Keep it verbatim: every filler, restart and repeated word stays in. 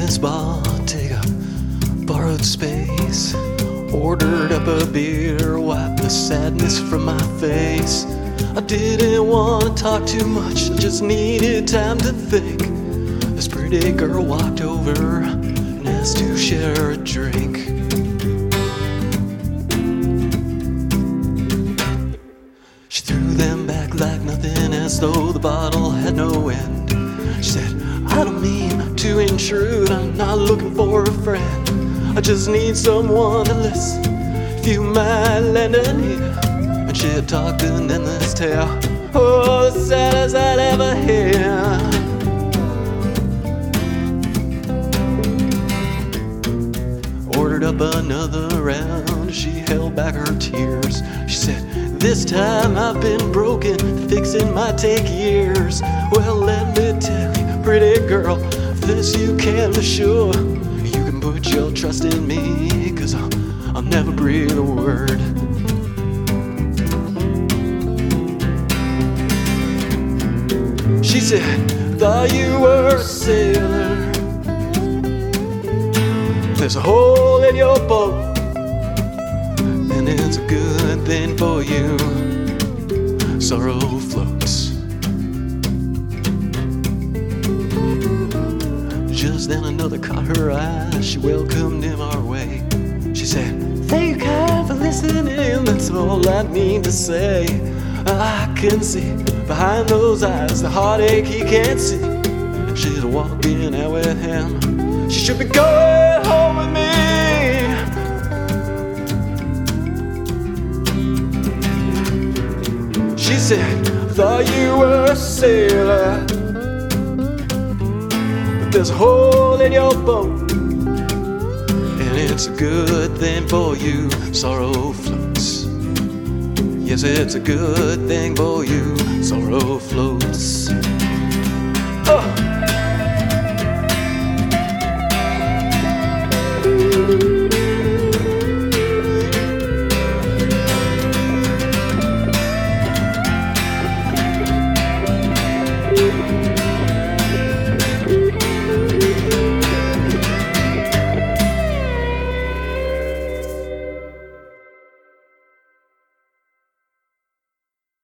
this Bottega, borrowed space, ordered up a beer, wiped the sadness from my face. I didn't want to talk too much, I just needed time to think. This pretty girl walked over and asked to share a drink. She threw them back like nothing, as though the bottle had no end. She said, I don't mean to intrude, I'm not looking for a friend. I just need someone to listen, if you might lend an ear. And she had talked an endless tale, oh, the saddest I'd ever hear. Ordered up another round, she held back her tears. She said, this time I've been broken, fixing might take years. Well, let me tell you, pretty girl, this you can be sure. You can put your trust in me, cause I'll, I'll never breathe a word. She said, thought you were a sailor, there's a hole in your boat, and it's a good thing for you. Sorrow floats. Just then another caught her eye, she welcomed him our way. She said, thank you kind for listening, that's all I mean to say. I can see behind those eyes the heartache he can't see. She's walking out with him, she should be going home with me. She said, thought you were a sailor, but there's a hole in your boat, and it's a good thing for you. Sorrow floats. Yes, it's a good thing for you. Sorrow floats. Oh.